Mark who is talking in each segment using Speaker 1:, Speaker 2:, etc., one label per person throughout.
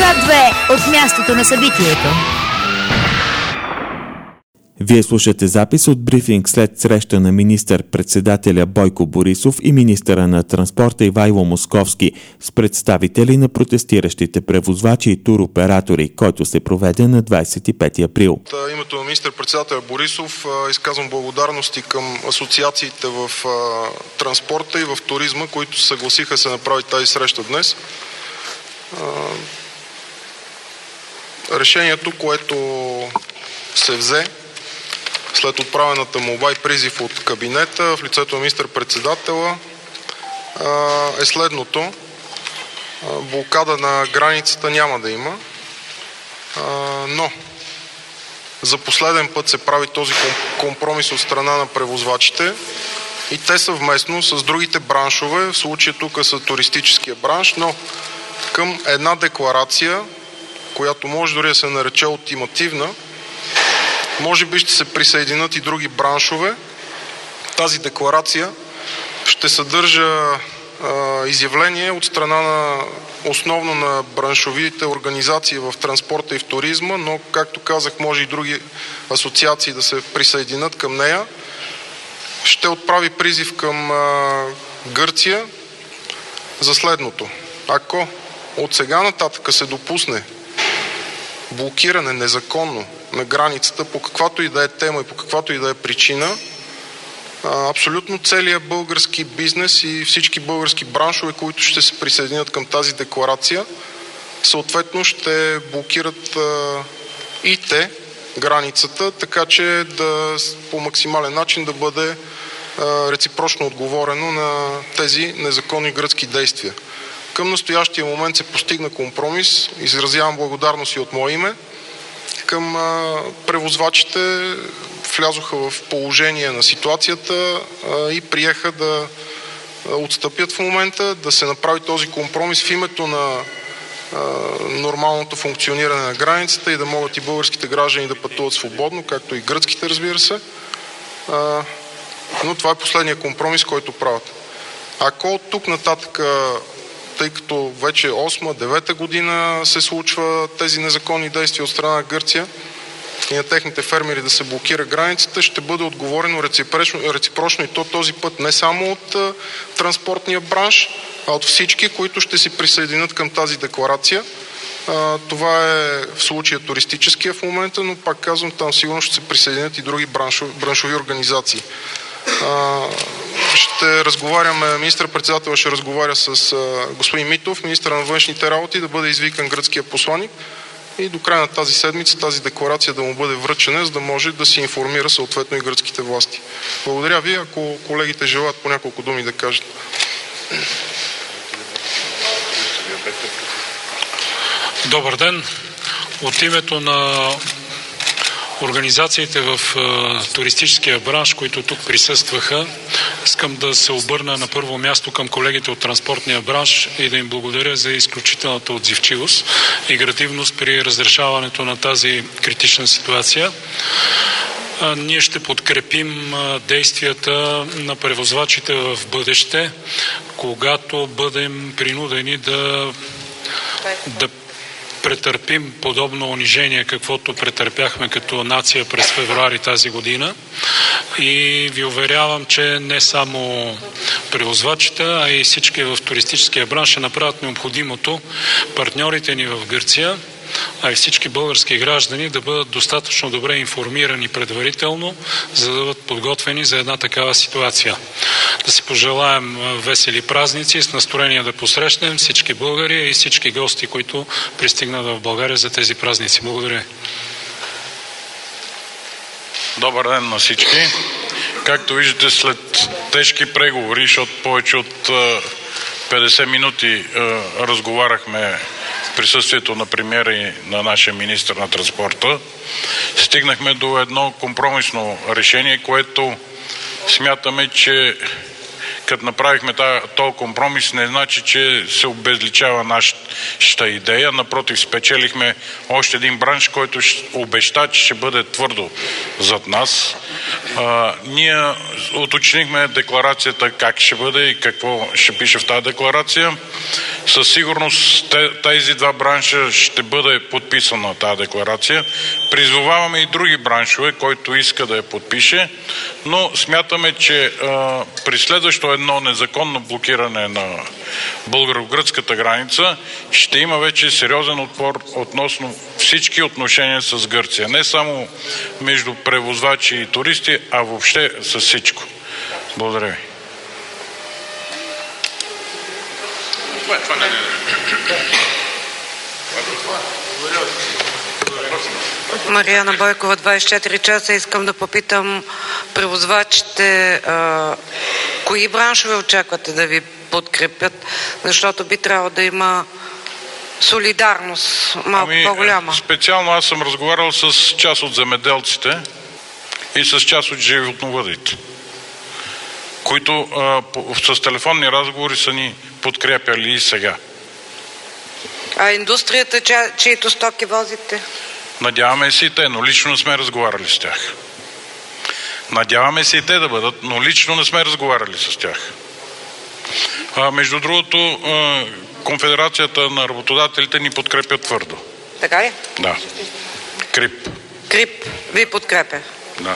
Speaker 1: К2 от мястото на събитието.
Speaker 2: Вие слушате запис от брифинг след среща на министър-председателя Бойко Борисов и министъра на транспорта Ивайло Московски с представители на протестиращите превозвачи и туроператори, който се проведе на 25 април.
Speaker 3: От името на министър-председателя Борисов изказвам благодарности към асоциациите в транспорта и в туризма, които се съгласиха да се направи тази среща днес. Решението, което се взе след отправената молба и призив от кабинета в лицето на министър-председателя е следното. Блокада на границата няма да има, но за последен път се прави този компромис от страна на превозвачите и те съвместно с другите браншове, в случая тук са туристическия бранш, но към една декларация, която може дори да се нарече ултимативна, може би ще се присъединят и други браншове. Тази декларация ще съдържа изявление от страна основно на браншовите организации в транспорта и в туризма, но както казах, може и други асоциации да се присъединят към нея. Ще отправи призив към Гърция за следното. Ако от сега нататък се допусне блокиране незаконно на границата по каквато и да е тема и по каквато и да е причина, абсолютно целият български бизнес и всички български браншове, които ще се присъединят към тази декларация, съответно ще блокират и те границата, така че по максимален начин да бъде реципрочно отговорено на тези незаконни гръцки действия. Към настоящия момент се постигна компромис. Изразявам благодарност и от мое име към превозвачите. Влязоха в положение на ситуацията и приеха да отстъпят в момента, да се направи този компромис в името на нормалното функциониране на границата и да могат и българските граждани да пътуват свободно, както и гръцките, разбира се. Но това е последният компромис, който правят. Ако от тук нататък, тъй като вече 8-9 година се случва тези незаконни действия от страна на Гърция и на техните фермери да се блокира границата, ще бъде отговорено реципрочно и то този път не само от транспортния бранш, а от всички, които ще се присъединят към тази декларация. Това е в случая туристическия в момента, но пак казвам, там сигурно ще се присъединят и други браншови организации. Ще разговаряме, министър-председател ще разговаря с господин Митов, министър на външните работи, да бъде извикан гръцкия посланик и до края на тази седмица тази декларация да му бъде връчена, за да може да се информира съответно и гръцките власти. Благодаря ви, ако колегите желаят по няколко думи да кажат.
Speaker 4: Добър ден! От името на организациите в туристическия бранш, които тук присъстваха, искам да се обърна на първо място към колегите от транспортния бранш и да им благодаря за изключителната отзивчивост и градивност при разрешаването на тази критична ситуация. Ние ще подкрепим действията на превозвачите в бъдеще, когато бъдем принудени да претърпим подобно унижение, каквото претърпяхме като нация през февруари тази година. И ви уверявам, че не само превозвачите, а и всички в туристическия бранш ще направят необходимото партньорите ни в Гърция, а и всички български граждани да бъдат достатъчно добре информирани предварително, за да бъдат подготвени за една такава ситуация. Да си пожелаем весели празници, с настроение да посрещнем всички българи и всички гости, които пристигнат в България за тези празници. Благодаря.
Speaker 5: Добър ден на всички. Както виждате, след тежки преговори, защото повече от 50 минути разговаряхме в присъствието на премиера и на нашия министър на транспорта, стигнахме до едно компромисно решение, което смятаме, че като направихме този компромис, не значи, че се обезличава нашата идея. Напротив, спечелихме още един бранш, който обеща, че ще бъде твърдо зад нас. Ние уточнихме декларацията как ще бъде и какво ще пише в тази декларация. със сигурност тези два бранша ще бъде подписана тази декларация. Призоваваме и други браншове, който иска да я подпише, но смятаме, че при следващо едно незаконно блокиране на българо-гръцката граница ще има вече сериозен отпор относно всички отношения с Гърция. Не само между превозвачи и туристи, а въобще с всичко. Благодаря ви.
Speaker 6: Мариана Бойкова, 24 часа. Искам да попитам превозвачите, кои браншове очаквате да ви подкрепят, защото би трябвало да има солидарност малко по-голяма.
Speaker 5: Специално аз съм разговарял с част от земеделците и с част от животновъдите, които с телефонни разговори са ни подкрепяли и сега.
Speaker 6: А индустрията, чието стоки возите?
Speaker 5: Надяваме се и те, но лично не сме разговаряли с тях. Надяваме се и те да бъдат, но лично не сме разговаряли с тях. Между другото, Конфедерацията на работодателите ни подкрепя твърдо.
Speaker 6: Така ли?
Speaker 5: Да. КРИП.
Speaker 6: КРИП ви подкрепя?
Speaker 5: Да.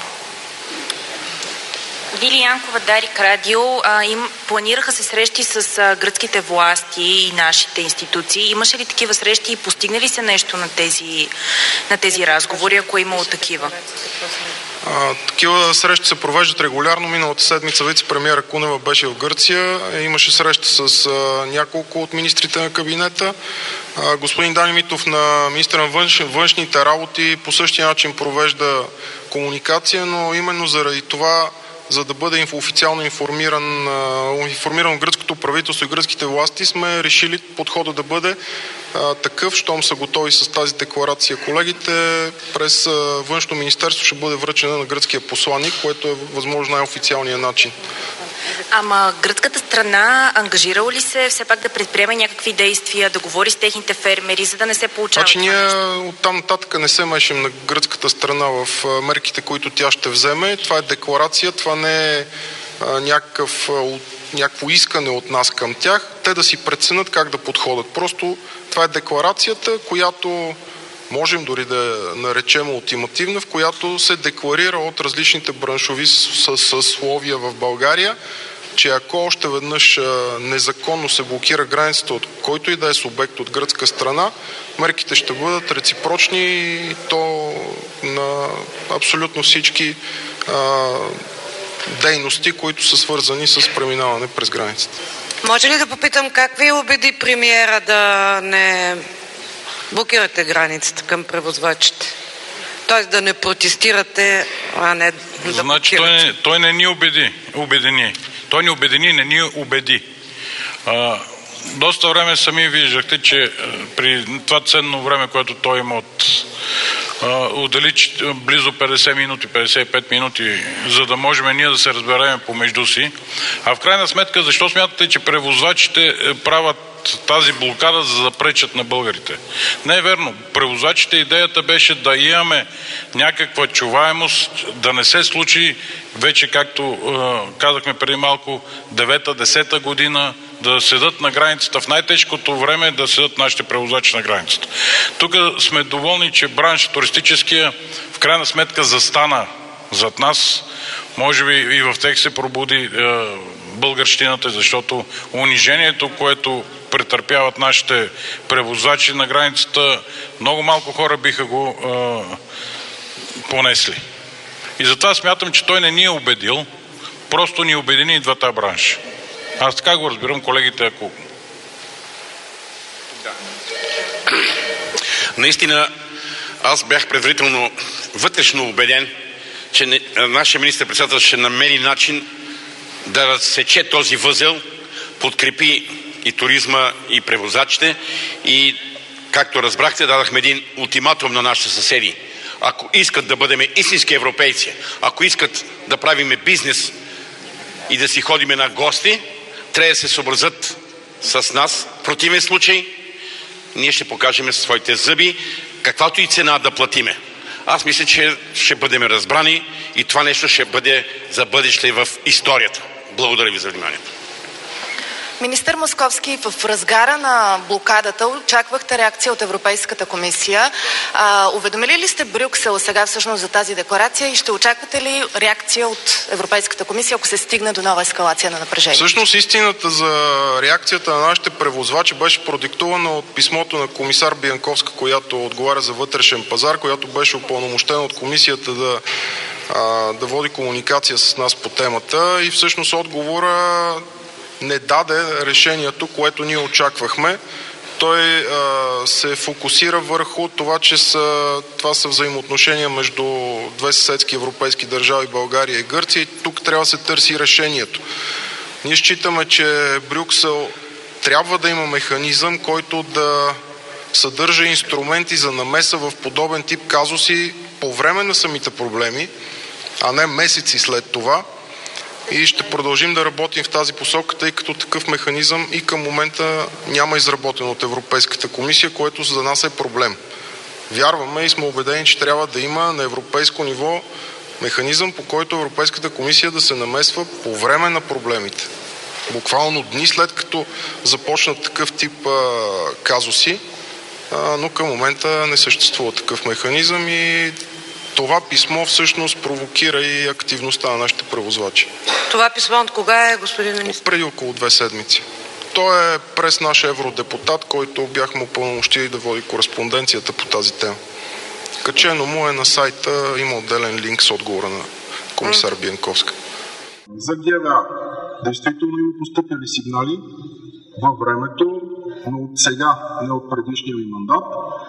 Speaker 7: Вили Янкова, Дарик Радио. Планираха се срещи с гръцките власти и нашите институции. Имаше ли такива срещи и постигна ли се нещо на тези разговори, ако е имало такива?
Speaker 3: Такива срещи се провеждат регулярно. Миналата седмица вице-премиера Кунева беше в Гърция. Имаше среща с няколко от министрите на кабинета. Господин Дани Митов, на министър на външните работи, по същия начин провежда комуникация, но именно заради това, за да бъде официално информирано гръцкото правителство и гръцките власти, сме решили подхода да бъде такъв, щом са готови с тази декларация колегите, през Външно министерство ще бъде връчена на гръцкия посланик, което е възможно най-официалният начин.
Speaker 7: Ама гръцката страна ангажирала ли се все пак да предприеме някакви действия, да говори с техните фермери, за да не се получава?
Speaker 3: Значи ние оттам нататък не се мешим на гръцката страна в мерките, които тя ще вземе. Това е декларация, това не е някакво искане от нас към тях. Те да си преценят как да подходят. Просто това е декларацията, която можем дори да наречем ултимативна, в която се декларира от различните браншови съсловия в България, че ако още веднъж незаконно се блокира границата от който и да е субект от гръцка страна, мерките ще бъдат реципрочни и то на абсолютно всички дейности, които са свързани с преминаване през границата.
Speaker 6: Може ли да попитам как ви убеди премиера да не блокирате границата към превозвачите? Тоест да не протестирате, а не да блокирате.
Speaker 5: Значи той не ни обедини. Той ни обедини, не ни убеди. Доста време сами виждахте, че при това ценно време, което той има отдели близо 50 минути, 55 минути, за да можем ние да се разберем помежду си. А в крайна сметка, защо смятате, че превозвачите правят тази блокада, за да пречат на българите? Не е верно. Превозвачите идеята беше да имаме някаква чуваемост, да не се случи вече, както казахме преди малко, 9-10 година, да седат на границата в най-тежкото време, да седат нашите превозвачи на границата. Тук сме доволни, че бранш туристическия в крайна сметка застана зад нас. Може би и в тях се пробуди българщината, защото унижението, което претърпяват нашите превозвачи на границата, много малко хора биха го понесли. И затова смятам, че той не ни е убедил, просто ни обедини и двата бранша. Аз така го разбирам, колегите, ако...
Speaker 8: Да. Наистина, аз бях предварително вътрешно убеден, че нашия министър-председател ще намери начин да разсече този възел, подкрепи и туризма, и превозачите, и, както разбрахте, дадахме един ултиматум на нашите съседи. Ако искат да бъдем истински европейци, ако искат да правиме бизнес и да си ходиме на гости, трябва да се съобразят с нас. В противен случай ние ще покажем своите зъби, каквато и цена да платиме. Аз мисля, че ще бъдем разбрани и това нещо ще бъде за бъдеще в историята. Благодаря ви за вниманието.
Speaker 9: Министър Московски, в разгара на блокадата очаквахте реакция от Европейската комисия. Уведомили ли сте Брюксел сега всъщност за тази декларация и ще очаквате ли реакция от Европейската комисия, ако се стигне до нова ескалация на напрежение?
Speaker 3: Всъщност истината за реакцията на нашите превозвачи беше продиктувана от писмото на комисар Бянковска, която отговаря за вътрешен пазар, която беше упълномощена от комисията да води комуникация с нас по темата и всъщност отговора не даде решението, което ние очаквахме. Той се фокусира върху това, че това са взаимоотношения между две съседски европейски държави, България и Гърция, и тук трябва да се търси решението. Ние считаме, че Брюксел трябва да има механизъм, който да съдържа инструменти за намеса в подобен тип казуси по време на самите проблеми, а не месеци след това. И ще продължим да работим в тази посока, тъй като такъв механизъм и към момента няма изработен от Европейската комисия, което за нас е проблем. Вярваме и сме убедени, че трябва да има на европейско ниво механизъм, по който Европейската комисия да се намесва по време на проблемите. Буквално дни след като започнат такъв тип казуси, но към момента не съществува такъв механизъм и това писмо всъщност провокира и активността на нашите превозвачи.
Speaker 6: Това писмо от кога е, господин министър?
Speaker 3: Преди около 2 седмици. Той е през наш евродепутат, който бяхме упълномощили да води кореспонденцията по тази тема. Качено му е на сайта, има отделен линк с отговора на комисар Бянковска.
Speaker 10: За ГВА действително има постъпили сигнали във времето, но от сега, не от предишния ми мандат.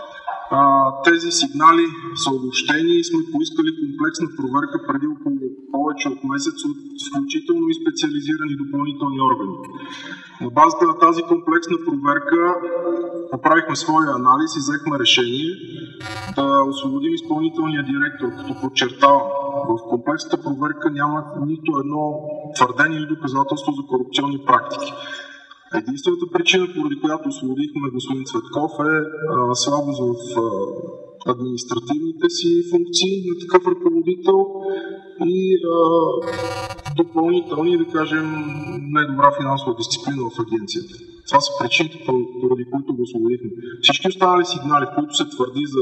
Speaker 10: Тези сигнали са обобщени и сме поискали комплексна проверка преди около повече от месец от включително и специализирани допълнителни органи. На базата на тази комплексна проверка поправихме своя анализ и взехме решение да освободим изпълнителния директор, като подчертавам, в комплексната проверка няма нито едно твърдение или доказателство за корупционни практики. Единствената причина, поради която освободихме господин Цветков, е слабост в административните си функции на такъв ръководител и допълнителни, да кажем, недобра финансова дисциплина в агенцията. Това са причините, поради които го освободихме. Всички останали сигнали, в които се твърди за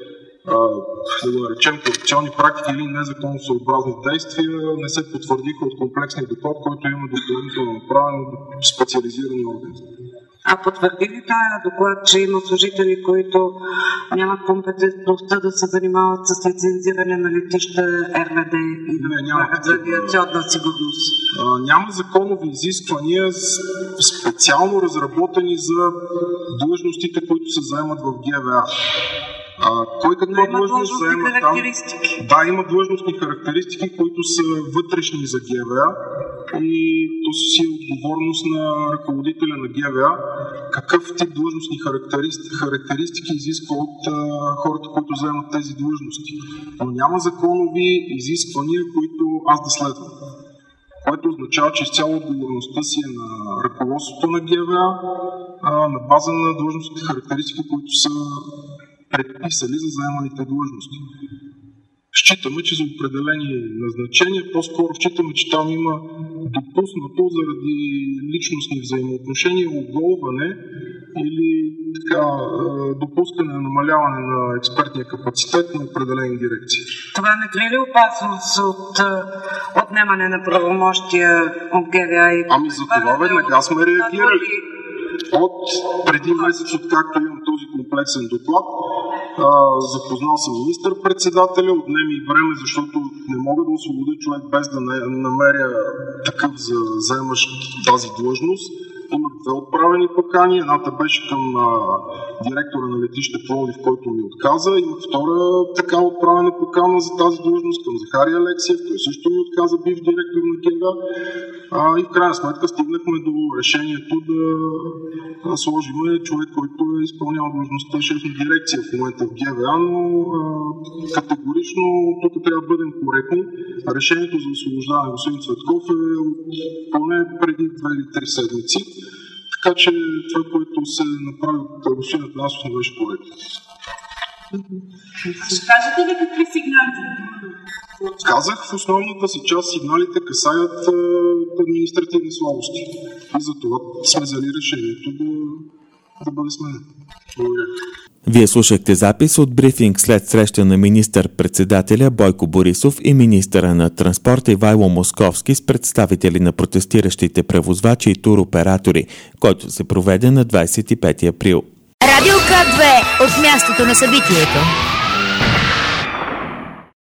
Speaker 10: да го наречем корупционни практики или незаконосъобразни действия, не се потвърдиха от комплексния доклад, който има допълнително направен от специализирани органи.
Speaker 11: А потвърди ли тази доклад, че има служители, които нямат компетентността да се занимават с лицензиране на летища РВД и за авиационна сигурност?
Speaker 10: Няма законови изисквания, специално разработени за длъжностите, които се заемат в ГВА. Кой каква длъжност заема там? Да, има длъжностни характеристики, които са вътрешни за ГВА и то си е отговорност на ръководителя на ГВА какъв тип длъжностни характеристики изисква от хората, които заемат тези длъжности. Но няма законови изисквания, които аз да следвам. Което означава, че изцяло отговорността си е на ръководството на ГВА на база на длъжностните характеристики, които са предписали за заеманите длъжности. Считаме, че за определени назначения, по-скоро считаме, че там има допуснато заради личностни взаимоотношения, оголване или така, допускане на намаляване на експертния капацитет на определени дирекции.
Speaker 11: Това не крие ли опасност от отнемане на правомощия от ГВА?
Speaker 10: Ами за това веднага сме реагирали. От преди месец, откакто имам този комплексен доклад, запознал съм министър-председателя, отнеми време, защото не мога да освободя човек без да намеря такъв за заемащ тази длъжност. Имах 2 отправени покани, едната беше към директора на летище Пловдив, който ми отказа, имах 2 така отправена покана за тази длъжност към Захария Алексиев, той също ми отказа, бив директор на ГВА, и в крайна сметка стигнахме до решението да сложим човек, който е изпълнял длъжността шеф на дирекция в момента в ГВА, но категорично тук трябва да бъдем коректни. Решението за освобождаване на господин Цветков е поне преди 2 или 3 седмици. Така че това, което се направи от господин Атанасов, не беше коректно.
Speaker 11: Ще кажете ли какви сигнали?
Speaker 10: Казах, в основната си част сигналите касаят административни слабости. И за това сме взели решението да бъде сменено. Благодаря.
Speaker 2: Вие слушахте запис от брифинг след среща на министър-председателя Бойко Борисов и министъра на транспорта Ивайло Московски с представители на протестиращите превозвачи и туроператори, който се проведе на 25 април.
Speaker 1: Радио К2 от мястото на събитието.